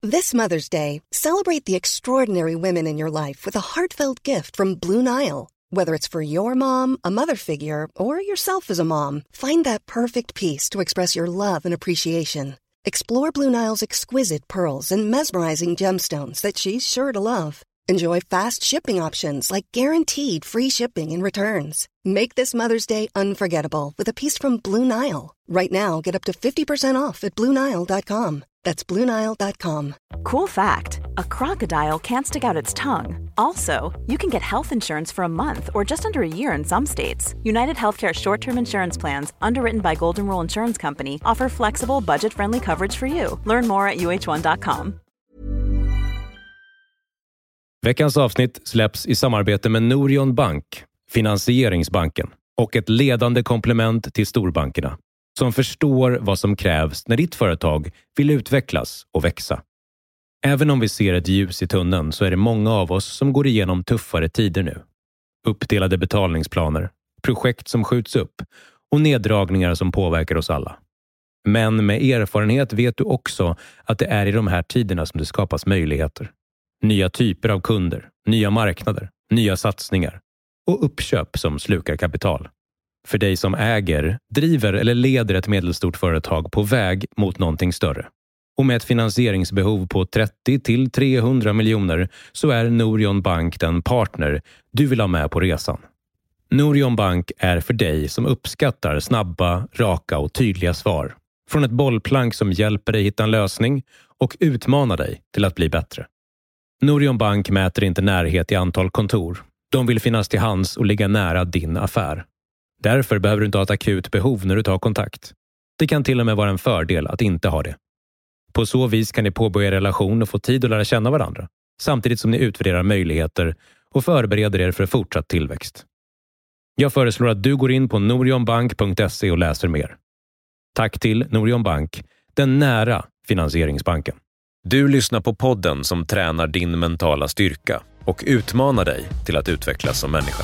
This Mother's Day, celebrate the extraordinary women in your life with a heartfelt gift from Blue Nile. Whether it's for your mom, a mother figure, or yourself as a mom, find that perfect piece to express your love and appreciation. Explore Blue Nile's exquisite pearls and mesmerizing gemstones that she's sure to love. Enjoy fast shipping options like guaranteed free shipping and returns. Make this Mother's Day unforgettable with a piece from Blue Nile. Right now, get up to 50% off at BlueNile.com. That's BlueNile.com. Cool fact, a crocodile can't stick out its tongue. Also, you can get health insurance for a month or just under a year in some states. United Healthcare short-term insurance plans, underwritten by Golden Rule Insurance Company, offer flexible, budget-friendly coverage for you. Learn more at UH1.com. Veckans avsnitt släpps i samarbete med Norion Bank, finansieringsbanken, och ett ledande komplement till storbankerna som förstår vad som krävs när ditt företag vill utvecklas och växa. Även om vi ser ett ljus i tunneln så är det många av oss som går igenom tuffare tider nu. Uppdelade betalningsplaner, projekt som skjuts upp och neddragningar som påverkar oss alla. Men med erfarenhet vet du också att det är i de här tiderna som det skapas möjligheter. Nya typer av kunder, nya marknader, nya satsningar och uppköp som slukar kapital. För dig som äger, driver eller leder ett medelstort företag på väg mot någonting större. Och med ett finansieringsbehov på 30 till 300 miljoner så är Norion Bank den partner du vill ha med på resan. Norion Bank är för dig som uppskattar snabba, raka och tydliga svar. Från ett bollplank som hjälper dig hitta en lösning och utmanar dig till att bli bättre. Norion Bank mäter inte närhet i antal kontor. De vill finnas till hands och ligga nära din affär. Därför behöver du inte ha ett akut behov när du tar kontakt. Det kan till och med vara en fördel att inte ha det. På så vis kan ni påbörja relation och få tid att lära känna varandra, samtidigt som ni utvärderar möjligheter och förbereder er för fortsatt tillväxt. Jag föreslår att du går in på norionbank.se och läser mer. Tack till Norion Bank, den nära finansieringsbanken. Du lyssnar på podden som tränar din mentala styrka och utmanar dig till att utvecklas som människa.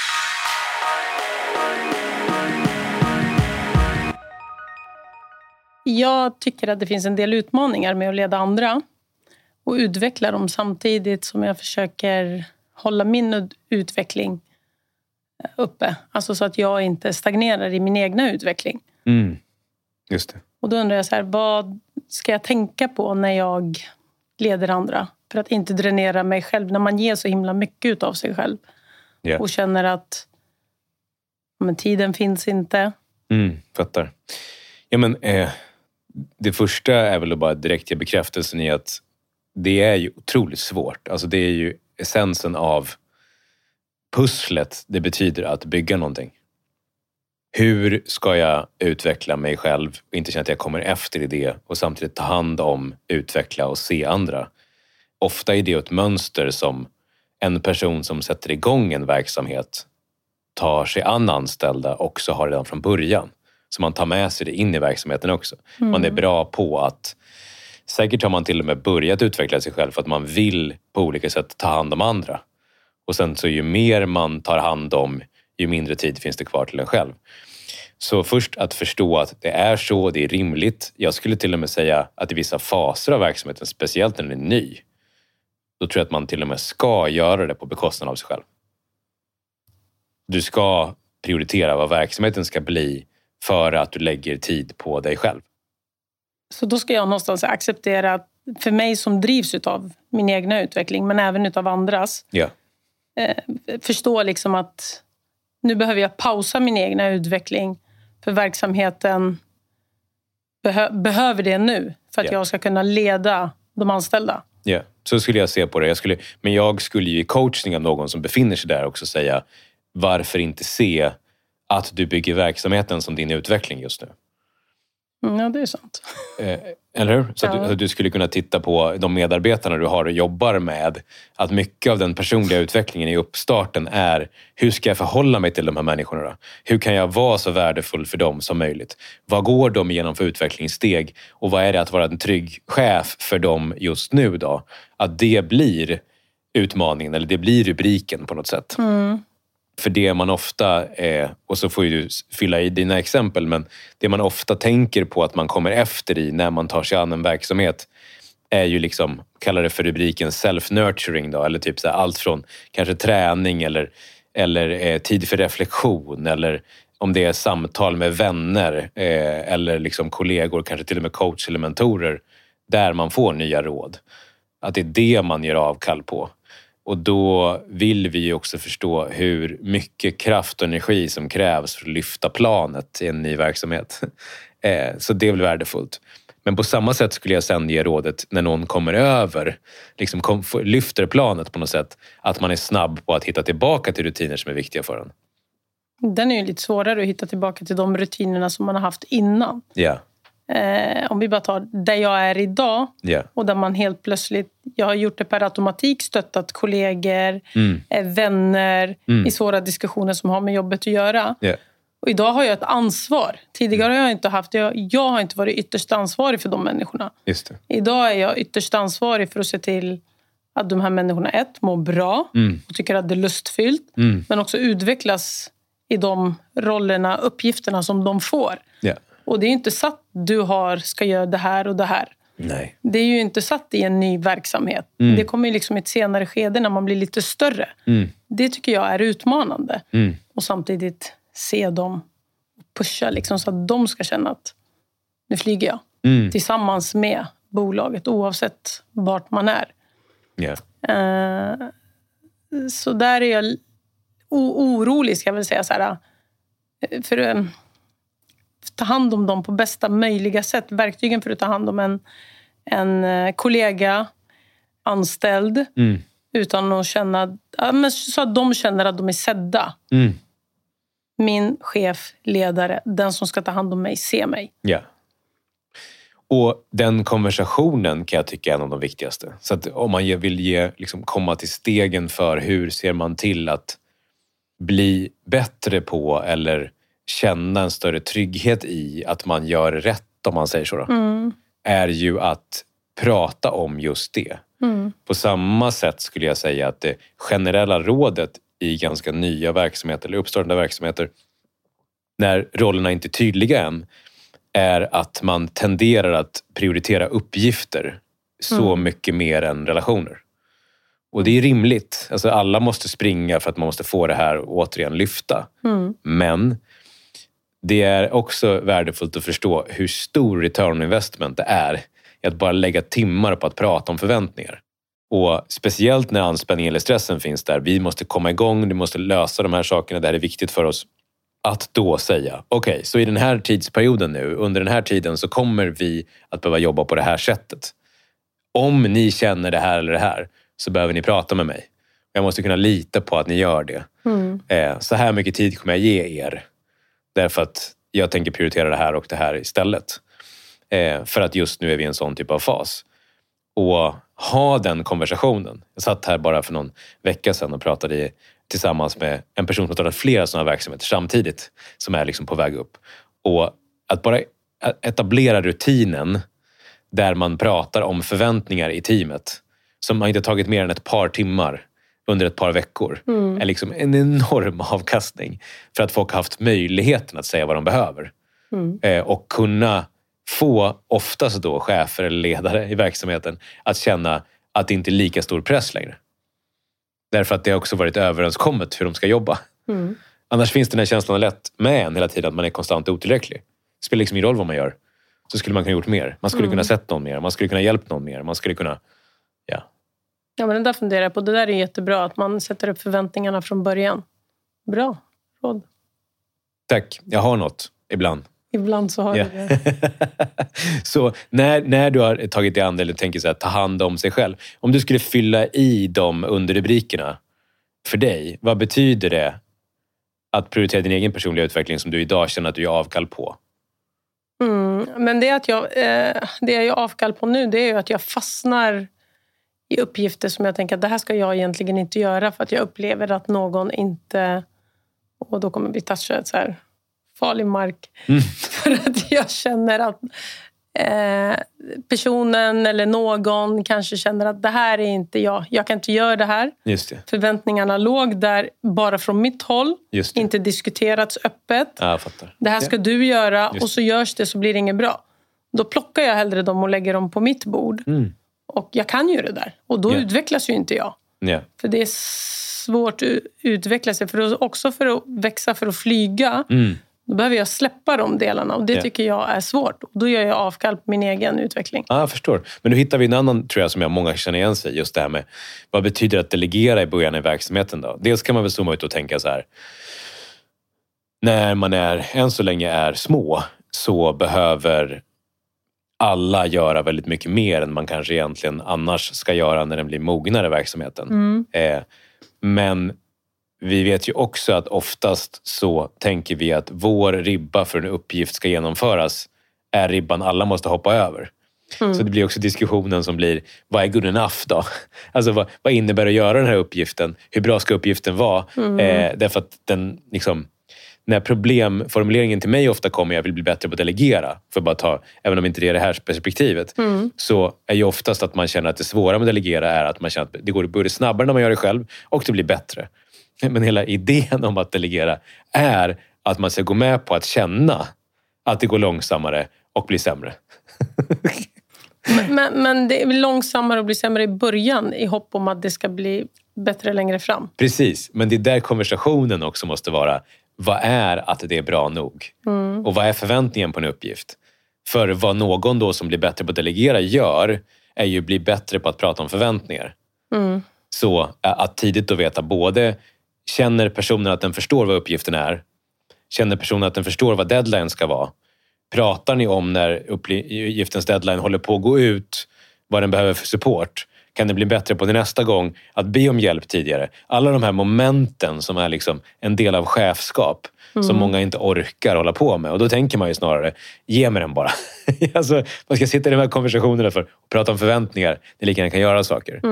Jag tycker att det finns en del utmaningar med att leda andra och utveckla dem samtidigt som jag försöker hålla min utveckling uppe. Alltså så att jag inte stagnerar i min egna utveckling. Just det. Och då undrar jag så här, vad ska jag tänka på när jag leder andra? För att inte dränera mig själv när man ger så himla mycket av sig själv. Yeah. Och känner att men tiden finns inte. Fattar. Ja, men det första är väl att bara direkt ge bekräftelsen i att det är ju otroligt svårt. Alltså det är ju essensen av pusslet. Det betyder att bygga någonting. Hur ska jag utveckla mig själv och inte känna att jag kommer efter i det och samtidigt ta hand om, utveckla och se andra? Ofta är det ett mönster som en person som sätter igång en verksamhet tar sig an anställda också har redan från början. Så man tar med sig det in i verksamheten också. Man är bra på att, säkert har man till och med börjat utveckla sig själv för att man vill på olika sätt ta hand om andra. Och sen så ju mer man tar hand om, ju mindre tid finns det kvar till en själv. Så först att förstå att det är så, det är rimligt. Jag skulle till och med säga att i vissa faser av verksamheten, speciellt när den är ny, då tror jag att man till och med ska göra det på bekostnad av sig själv. Du ska prioritera vad verksamheten ska bli för att du lägger tid på dig själv. Så då ska jag någonstans acceptera att för mig som drivs av min egna utveckling, men även utav andras, förstå liksom att nu behöver jag pausa min egna utveckling för verksamheten behöver det nu för att jag ska kunna leda de anställda. Ja, så skulle jag se på det. Men jag skulle ju i coachning av någon som befinner sig där också säga, varför inte se att du bygger verksamheten som din utveckling just nu? Ja, det är sant. Eller hur? Så att du skulle kunna titta på de medarbetarna du har och jobbar med. Att mycket av den personliga utvecklingen i uppstarten är, hur ska jag förhålla mig till de här människorna då? Hur kan jag vara så värdefull för dem som möjligt? Vad går de igenom för utvecklingssteg? Och vad är det att vara en trygg chef för dem just nu då? Att det blir utmaningen, eller det blir rubriken på något sätt. För det man ofta, och så får ju du fylla i dina exempel, men det man ofta tänker på att man kommer efter i när man tar sig an en verksamhet är ju liksom, kallar det för rubriken self-nurturing då, eller typ så här, allt från kanske träning eller tid för reflektion, eller om det är samtal med vänner eller liksom kollegor, kanske till och med coach eller mentorer, där man får nya råd. Att det är det man gör avkall på. Och då vill vi ju också förstå hur mycket kraft och energi som krävs för att lyfta planet i en ny verksamhet. Så det är väl värdefullt. Men på samma sätt skulle jag sen ge rådet när någon kommer över, liksom lyfter planet på något sätt, att man är snabb på att hitta tillbaka till rutiner som är viktiga för en. Den är ju lite svårare att hitta tillbaka till de rutinerna som man har haft innan. Ja. Om vi bara tar där jag är idag, och där man helt plötsligt, jag har gjort det per automatik, stöttat kollegor, vänner i svåra diskussioner som har med jobbet att göra. Och idag har jag ett ansvar. Tidigare har jag inte haft, jag har inte varit ytterst ansvarig för de människorna. Just det. Idag är jag ytterst ansvarig för att se till att de här människorna mår bra och tycker att det är lustfyllt, men också utvecklas i de rollerna, uppgifterna som de får. Och det är inte satt du ska göra det här och det här. Nej. Det är ju inte satt i en ny verksamhet. Det kommer ju liksom i ett senare skede när man blir lite större. Det tycker jag är utmanande. Och samtidigt se dem pusha liksom, så att de ska känna att nu flyger jag. Tillsammans med bolaget, oavsett vart man är. Så där är jag orolig, ska jag väl säga så här. För att ta hand om dem på bästa möjliga sätt. Verktygen för att ta hand om en kollega, anställd, utan att känna, så att de känner att de är sedda. Min chef, ledare, den som ska ta hand om mig, ser mig. Ja. Och den konversationen kan jag tycka är en av de viktigaste. Så att om man vill liksom komma till stegen för hur ser man till att bli bättre på eller känna en större trygghet i att man gör rätt, om man säger så då, är ju att prata om just det. På samma sätt skulle jag säga att det generella rådet i ganska nya verksamheter eller uppstartade verksamheter, när rollerna inte är tydliga än, är att man tenderar att prioritera uppgifter så mycket mer än relationer. Och det är rimligt. Alltså alla måste springa för att man måste få det här återigen lyfta. Men det är också värdefullt att förstå hur stor return on investment det är i att bara lägga timmar på att prata om förväntningar. Och speciellt när anspänning eller stressen finns där. Vi måste komma igång, vi måste lösa de här sakerna. Det här är viktigt för oss. Att då säga, okej, så i den här tidsperioden nu, under den här tiden så kommer vi att behöva jobba på det här sättet. Om ni känner det här eller det här så behöver ni prata med mig. Jag måste kunna lita på att ni gör det. Så här mycket tid kommer jag ge er. Därför att jag tänker prioritera det här och det här istället. För att just nu är vi i en sån typ av fas. Och ha den konversationen. Jag satt här bara för någon vecka sedan och pratade tillsammans med en person som har startat flera sådana verksamheter samtidigt. Som är liksom på väg upp. Och att bara etablera rutinen där man pratar om förväntningar i teamet. Som har inte tagit mer än ett par timmar under ett par veckor. Är liksom en enorm avkastning. För att folk har haft möjligheten att säga vad de behöver. Och kunna få oftast då chefer eller ledare i verksamheten att känna att det inte är lika stor press längre. Därför att det har också varit överenskommet hur de ska jobba. Annars finns den här känslan lätt med en hela tiden att man är konstant otillräcklig. Det spelar liksom ingen roll vad man gör. Så skulle man kunna gjort mer. Man skulle kunna sett någon mer. Man skulle kunna hjälpt någon mer. Man skulle kunna... Ja, men den där funderar jag på. Det där är jättebra. Att man sätter upp förväntningarna från början. Bra råd. Tack. Jag har något. Ibland. Ibland så har du det. Så när du har tagit dig an eller tänker så här, ta hand om sig själv. Om du skulle fylla i de underrubrikerna för dig. Vad betyder det att prioritera din egen personliga utveckling som du idag känner att du är avkall på? Men det att det jag är avkall på nu, det är ju att jag fastnar i uppgifter som jag tänker att det här ska jag egentligen inte göra för att jag upplever att någon inte, och då kommer vi toucha ett så här farlig mark för att jag känner att personen eller någon kanske känner att det här är inte jag kan inte göra det här. Just det. Förväntningarna låg där bara från mitt håll, inte diskuterats öppet. Ja, jag fattar. Det här ska du göra och så görs det så blir det inget bra. Då plockar jag hellre dem och lägger dem på mitt bord. Och jag kan ju det där. Och då utvecklas ju inte jag. Yeah. För det är svårt att utveckla sig. Också för att växa, för att flyga. Då behöver jag släppa de delarna. Och det tycker jag är svårt. Och då gör jag avkall på min egen utveckling. Ja, jag förstår. Men nu hittar vi en annan, tror jag, som många känner igen sig. Just det här med, vad betyder att delegera i början i verksamheten då? Dels kan man väl zooma ut och tänka så här. När man än så länge är små, så behöver alla göra väldigt mycket mer än man kanske egentligen annars ska göra när den blir mognare i verksamheten. Men vi vet ju också att oftast så tänker vi att vår ribba för en uppgift ska genomföras är ribban alla måste hoppa över. Så det blir också diskussionen som blir, vad är good enough då? Alltså vad innebär att göra den här uppgiften? Hur bra ska uppgiften vara? Därför att den liksom, när problemformuleringen till mig ofta kommer, jag vill bli bättre på att delegera, för bara ta, även om inte det är det här perspektivet, så är ju oftast att man känner att det svåra med att delegera är att man känner att det går både snabbare när man gör det själv och det blir bättre. Men hela idén om att delegera är att man ska gå med på att känna att det går långsammare och blir sämre. Men det är långsammare och blir sämre i början i hopp om att det ska bli bättre längre fram. Precis, men det är där konversationen också måste vara. Vad är att det är bra nog? Och vad är förväntningen på en uppgift? För vad någon då som blir bättre på att delegera gör är ju bli bättre på att prata om förväntningar. Så att tidigt då veta både, känner personen att den förstår vad uppgiften är? Känner personen att den förstår vad deadline ska vara? Pratar ni om när uppgiftens deadline håller på att gå ut, vad den behöver för support? Kan det bli bättre på det nästa gång att be om hjälp tidigare? Alla de här momenten som är liksom en del av chefskap som många inte orkar hålla på med. Och då tänker man ju snarare, ge mig den bara. Alltså, man ska sitta i de här konversationerna för att prata om förväntningar. Det lika gärna kan göra saker.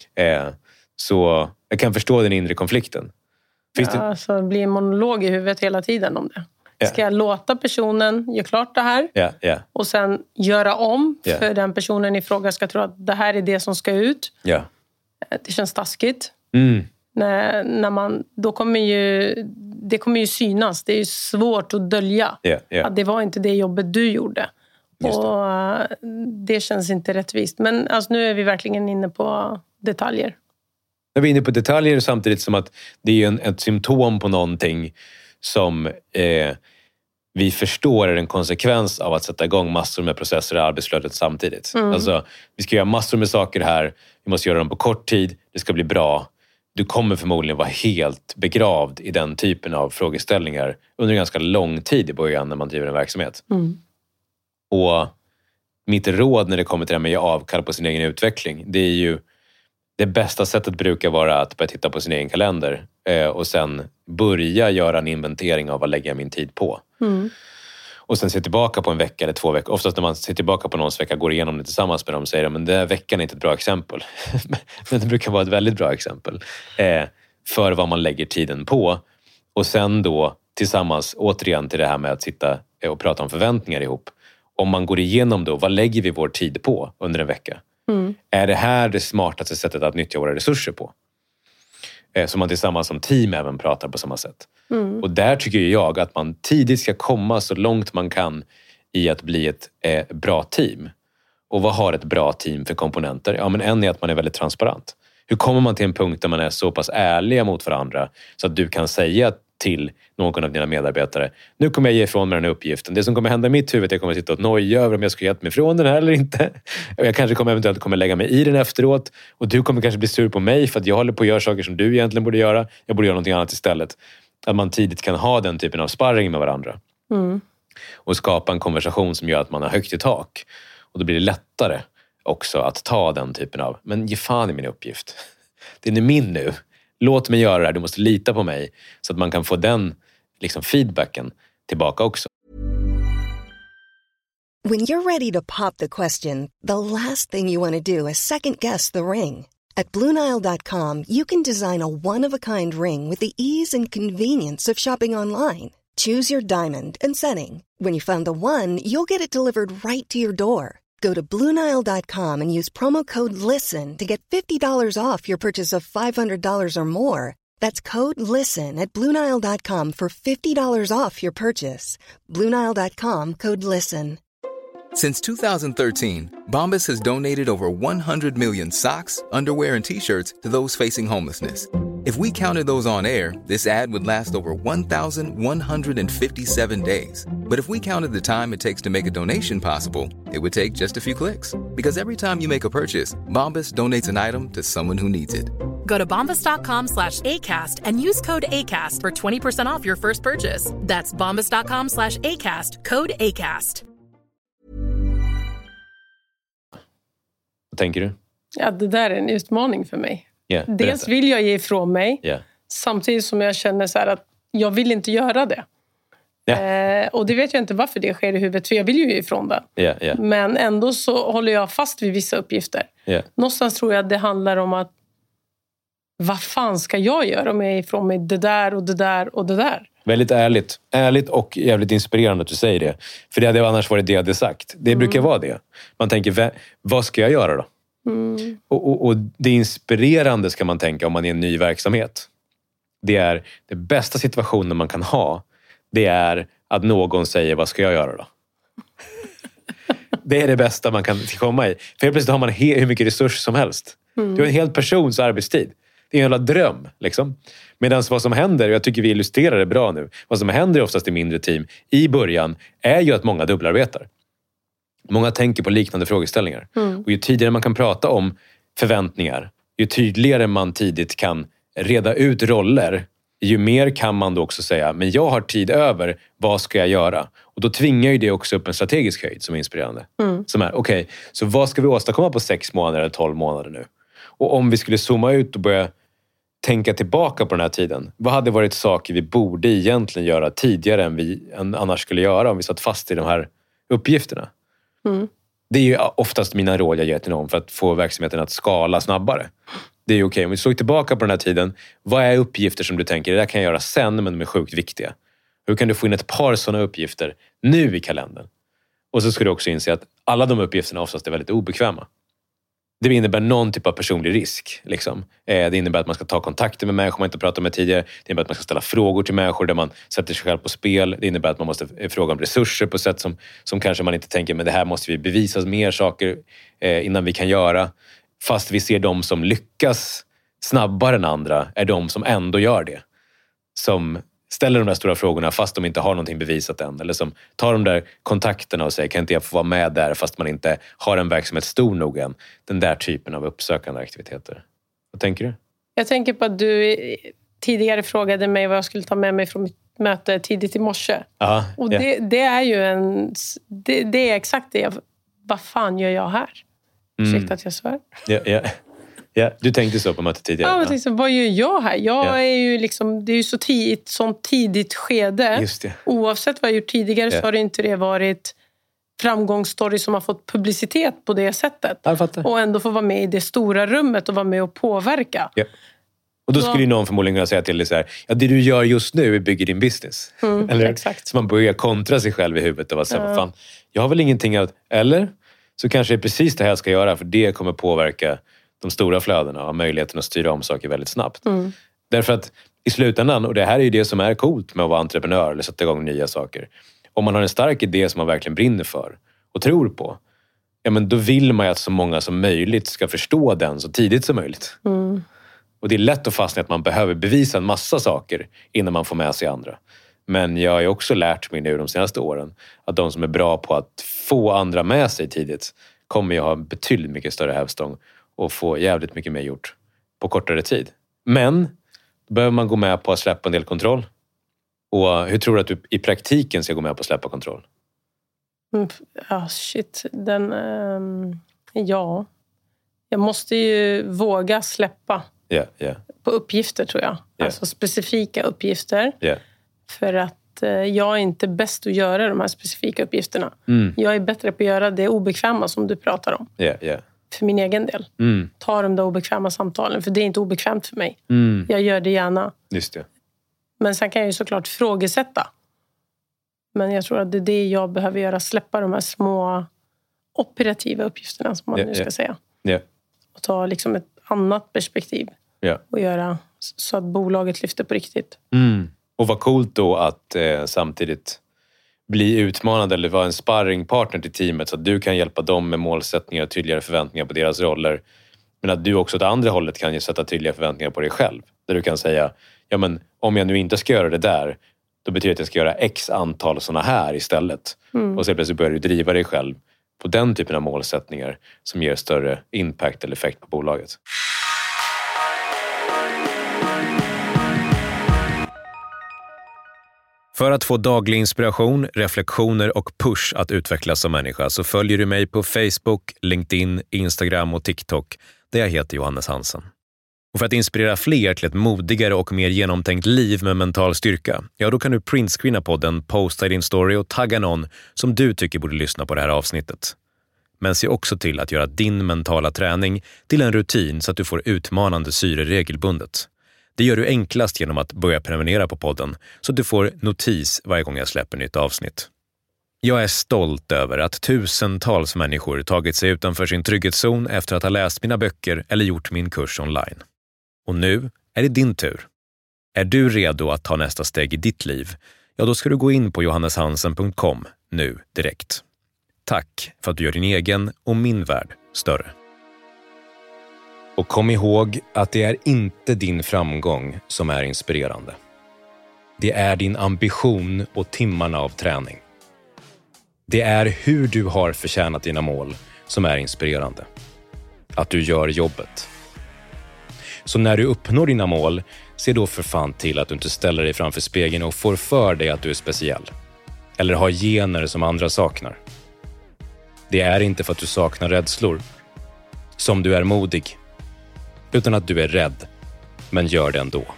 Så jag kan förstå den inre konflikten. Så det blir en monolog i huvudet hela tiden om det. Ska jag låta personen göra klart det här och sen göra om för den personen i fråga ska tro att det här är det som ska ut. Det känns taskigt. När man, då kommer det kommer ju synas. Det är ju svårt att dölja att det var inte det jobbet du gjorde. Och det känns inte rättvist. Men alltså, nu är vi verkligen inne på detaljer. Vi är inne på detaljer samtidigt som att det är ett symptom på någonting som vi förstår är en konsekvens av att sätta igång massor med processer i arbetsflödet samtidigt. Alltså, vi ska göra massor med saker här. Vi måste göra dem på kort tid. Det ska bli bra. Du kommer förmodligen vara helt begravd i den typen av frågeställningar under en ganska lång tid i början när man driver en verksamhet. Och mitt råd när det kommer till det här med att ge avkall på sin egen utveckling, det är ju det bästa sättet brukar vara att börja titta på sin egen kalender och sen börja göra en inventering av vad lägger jag min tid på. Och sen se tillbaka på en vecka eller 2 veckor. Oftast när man ser tillbaka på någons vecka, går igenom det tillsammans med dem och säger men den här veckan är inte ett bra exempel. Men det brukar vara ett väldigt bra exempel för vad man lägger tiden på. Och sen då tillsammans återigen till det här med att sitta och prata om förväntningar ihop. Om man går igenom då, vad lägger vi vår tid på under en vecka? Är det här det smartaste sättet att nyttja våra resurser på? Så man tillsammans som team även pratar på samma sätt. Och där tycker jag att man tidigt ska komma så långt man kan i att bli ett bra team. Och vad har ett bra team för komponenter? Ja, men en är att man är väldigt transparent. Hur kommer man till en punkt där man är så pass ärliga mot varandra så att du kan säga till någon av dina medarbetare, nu kommer jag ge ifrån mig den här uppgiften. Det som kommer hända i mitt huvud är att jag kommer sitta och noja över om jag ska ge mig ifrån den här eller inte. Och jag kanske eventuellt kommer lägga mig i den efteråt. Och du kommer kanske bli sur på mig för att jag håller på att göra saker som du egentligen borde göra. Jag borde göra någonting annat istället. Att man tidigt kan ha den typen av sparring med varandra. Och skapa en konversation som gör att man har högt i tak. Och då blir det lättare också att ta den typen av, men ge fan i min uppgift. Det är min nu. Låt mig göra det här, du måste lita på mig. Så att man kan få den liksom feedbacken tillbaka också. When you're ready to pop the question, the last thing you want to do is second guess the ring. At BlueNile.com you can design a one-of-a-kind ring with the ease and convenience of shopping online. Choose your diamond and setting. When you find the one, you'll get it delivered right to your door. Go to BlueNile.com and use promo code LISTEN to get $50 off your purchase of $500 or more. That's code LISTEN at BlueNile.com for $50 off your purchase. BlueNile.com, code LISTEN. Since 2013, Bombas has donated over 100 million socks, underwear, and T-shirts to those facing homelessness. If we counted those on air, this ad would last over 1,157 days. But if we counted the time it takes to make a donation possible, it would take just a few clicks. Because every time you make a purchase, Bombas donates an item to someone who needs it. Go to bombas.com/ACAST and use code ACAST for 20% off your first purchase. That's bombas.com/ACAST, code ACAST. Vad tänker du? Ja, det där är en utmaning för mig. Yeah, Dels vill jag ge ifrån mig, yeah. Samtidigt som jag känner så här att jag vill inte göra det. Yeah. Och det vet jag inte varför det sker i huvudet, för jag vill ju ge ifrån det. Yeah. Men ändå så håller jag fast vid vissa uppgifter. Yeah. Någonstans tror jag att det handlar om att vad fan ska jag göra om jag ger ifrån mig det där och det där och det där? Väldigt ärligt och jävligt inspirerande att du säger det. För det hade annars varit det jag hade sagt. Det brukar vara det. Man tänker, vad ska jag göra då? Och det inspirerande ska man tänka om man är i en ny verksamhet. Det är det bästa situationen man kan ha. Det är att någon säger, vad ska jag göra då? Det är det bästa man kan komma i. För helt plötsligt har man hur mycket resurser som helst. Du har en hel persons arbetstid. Det är en jävla dröm, liksom. Medan vad som händer, och jag tycker vi illustrerar det bra nu, vad som händer oftast i mindre team i början är ju att många dubbelarbetar. Många tänker på liknande frågeställningar. Och ju tidigare man kan prata om förväntningar, ju tydligare man tidigt kan reda ut roller, ju mer kan man då också säga, men jag har tid över, vad ska jag göra? Och då tvingar ju det också upp en strategisk höjd som är inspirerande. Som är, okej, så vad ska vi åstadkomma på 6 månader eller 12 månader nu? Och om vi skulle zooma ut och börja tänka tillbaka på den här tiden, vad hade varit saker vi borde egentligen göra tidigare än vi annars skulle göra om vi satt fast i de här uppgifterna? Det är ju oftast mina råd jag ger till någon för att få verksamheten att skala snabbare. Det är okej. Om vi såg tillbaka på den här tiden, vad är uppgifter som du tänker, det där kan jag göra sen men de är sjukt viktiga? Hur kan du få in ett par sådana uppgifter nu i kalendern? Och så ska du också inse att alla de uppgifterna oftast är väldigt obekväma. Det innebär någon typ av personlig risk. Liksom. Det innebär att man ska ta kontakter med människor man inte pratat med tidigare. Det innebär att man ska ställa frågor till människor där man sätter sig själv på spel. Det innebär att man måste fråga om resurser på sätt som kanske man inte tänker, men det här måste vi bevisa mer saker innan vi kan göra. Fast vi ser de som lyckas snabbare än andra är de som ändå gör det. Som ställer de där stora frågorna fast de inte har någonting bevisat än. Eller som tar de där kontakterna och säger, kan inte jag få vara med där fast man inte har en verksamhet stor nog än. Den där typen av uppsökande aktiviteter. Vad tänker du? Jag tänker på att du tidigare frågade mig vad jag skulle ta med mig från mitt möte tidigt i morse. Aha, och det är ju det är exakt det. Vad fan gör jag här? Ursäkta att jag svär. Ja, du tänkte så på mötet tidigare. Ja, men liksom, vad gör jag här? Jag är ju liksom, det är ju så sånt tidigt skede. Just det. Oavsett vad jag gjort tidigare så har det inte det varit framgångsstory som har fått publicitet på det sättet. Jag fattar. Och ändå få vara med i det stora rummet och vara med och påverka. Ja. Och då skulle ju någon förmodligen kunna säga till dig så här, ja, det du gör just nu är bygger din business. Eller? Exakt. Så man börjar kontra sig själv i huvudet och vara så här, fan, jag har väl ingenting att... Eller? Så kanske det är precis det här jag ska göra, för det kommer påverka de stora flödena och möjligheten att styra om saker väldigt snabbt. Därför att i slutändan, och det här är ju det som är coolt med att vara entreprenör eller sätta igång nya saker. Om man har en stark idé som man verkligen brinner för och tror på, ja, men då vill man ju att så många som möjligt ska förstå den så tidigt som möjligt. Och det är lätt att fastna att man behöver bevisa en massa saker innan man får med sig andra. Men jag har ju också lärt mig nu de senaste åren att de som är bra på att få andra med sig tidigt kommer ju ha betydligt mycket större hävstång och få jävligt mycket mer gjort på kortare tid. Men då behöver man gå med på att släppa en del kontroll. Och hur tror du att du i praktiken ska gå med på att släppa kontroll? Shit. Ja. Jag måste ju våga släppa på uppgifter, tror jag. Alltså specifika uppgifter. För att jag är inte bäst att göra de här specifika uppgifterna. Jag är bättre på att göra det obekväma som du pratar om. För min egen del. Ta de där obekväma samtalen. För det är inte obekvämt för mig. Jag gör det gärna. Just det. Men sen kan jag ju såklart frågesätta. Men jag tror att det är det jag behöver göra. Släppa de här små operativa uppgifterna, som man nu ska säga. Och ta liksom ett annat perspektiv. Och göra så att bolaget lyfter på riktigt. Och vad coolt då att samtidigt bli utmanad eller vara en sparringpartner till teamet så att du kan hjälpa dem med målsättningar och tydligare förväntningar på deras roller. Men att du också åt andra hållet kan sätta tydliga förväntningar på dig själv. Där du kan säga, ja men om jag nu inte ska göra det där, då betyder det att jag ska göra x antal sådana här istället. Och så plötsligt börjar du driva dig själv på den typen av målsättningar som ger större impact eller effekt på bolaget. För att få daglig inspiration, reflektioner och push att utvecklas som människa så följer du mig på Facebook, LinkedIn, Instagram och TikTok där jag heter Johannes Hansen. Och för att inspirera fler till ett modigare och mer genomtänkt liv med mental styrka, ja då kan du printscreena podden, posta i din story och tagga någon som du tycker borde lyssna på det här avsnittet. Men se också till att göra din mentala träning till en rutin så att du får utmanande syre regelbundet. Det gör du enklast genom att börja prenumerera på podden så att du får notis varje gång jag släpper nytt avsnitt. Jag är stolt över att tusentals människor tagit sig utanför sin trygghetszon efter att ha läst mina böcker eller gjort min kurs online. Och nu är det din tur. Är du redo att ta nästa steg i ditt liv? Ja, då ska du gå in på johanneshansen.com nu direkt. Tack för att du gör din egen och min värld större. Och kom ihåg att det är inte din framgång som är inspirerande. Det är din ambition och timmarna av träning. Det är hur du har förtjänat dina mål som är inspirerande. Att du gör jobbet. Så när du uppnår dina mål, se då för fan till att du inte ställer dig framför spegeln och får för dig att du är speciell. Eller har gener som andra saknar. Det är inte för att du saknar rädslor som du är modig. Utan att du är rädd, men gör det ändå.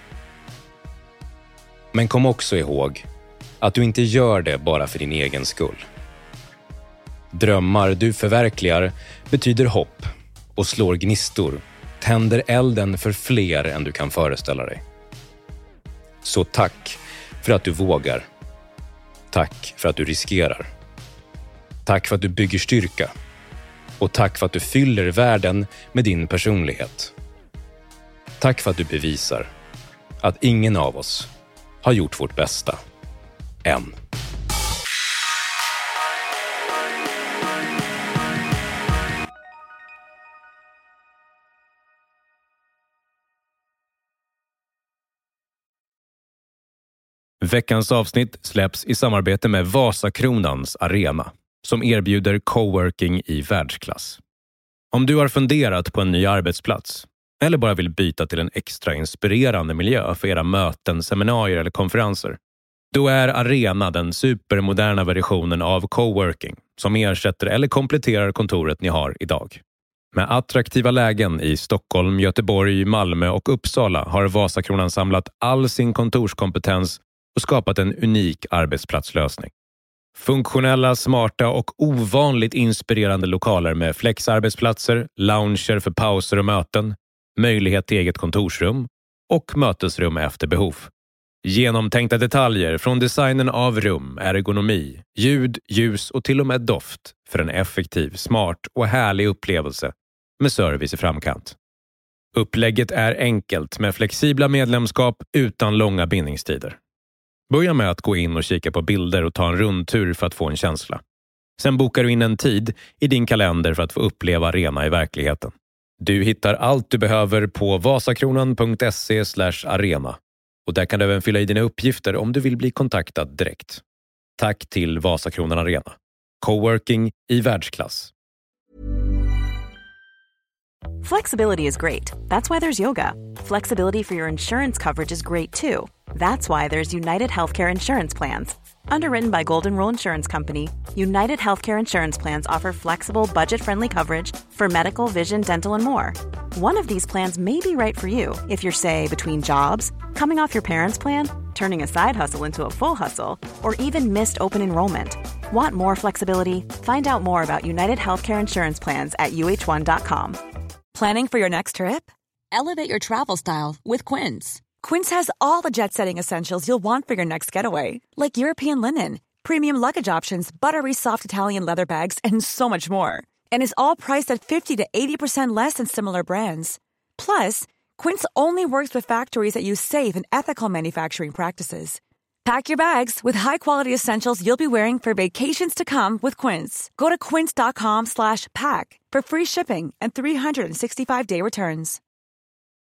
Men kom också ihåg att du inte gör det bara för din egen skull. Drömmar du förverkligar betyder hopp och slår gnistor, tänder elden för fler än du kan föreställa dig. Så tack för att du vågar. Tack för att du riskerar. Tack för att du bygger styrka. Och tack för att du fyller världen med din personlighet. Tack för att du bevisar att ingen av oss har gjort vårt bästa än. Veckans avsnitt släpps i samarbete med Vasakronans Arena som erbjuder coworking i världsklass. Om du har funderat på en ny arbetsplats eller bara vill byta till en extra inspirerande miljö för era möten, seminarier eller konferenser, då är Arena den supermoderna versionen av coworking som ersätter eller kompletterar kontoret ni har idag. Med attraktiva lägen i Stockholm, Göteborg, Malmö och Uppsala har Vasakronan samlat all sin kontorskompetens och skapat en unik arbetsplatslösning. Funktionella, smarta och ovanligt inspirerande lokaler med flexarbetsplatser, lounger för pauser och möten, möjlighet till eget kontorsrum och mötesrum efter behov. Genomtänkta detaljer från designen av rum, ergonomi, ljud, ljus och till och med doft för en effektiv, smart och härlig upplevelse med service i framkant. Upplägget är enkelt med flexibla medlemskap utan långa bindningstider. Börja med att gå in och kika på bilder och ta en rundtur för att få en känsla. Sen bokar du in en tid i din kalender för att få uppleva Arena i verkligheten. Du hittar allt du behöver på vasakronan.se/arena och där kan du även fylla i dina uppgifter om du vill bli kontaktad direkt. Tack till Vasakronan Arena. Coworking i världsklass. Flexibility is great. That's why there's yoga. Flexibility for your insurance coverage is great too. That's why there's United Healthcare Insurance Plans. Underwritten by Golden Rule Insurance Company, United Healthcare Insurance Plans offer flexible, budget-friendly coverage for medical, vision, dental, and more. One of these plans may be right for you if you're, say, between jobs, coming off your parents' plan, turning a side hustle into a full hustle, or even missed open enrollment. Want more flexibility? Find out more about United Healthcare Insurance Plans at uh1.com. Planning for your next trip? Elevate your travel style with Quince. Quince has all the jet-setting essentials you'll want for your next getaway, like European linen, premium luggage options, buttery soft Italian leather bags, and so much more. And is all priced at 50 to 80% less than similar brands. Plus, Quince only works with factories that use safe and ethical manufacturing practices. Pack your bags with high-quality essentials you'll be wearing for vacations to come with Quince. Go to quince.com/pack for free shipping and 365-day returns.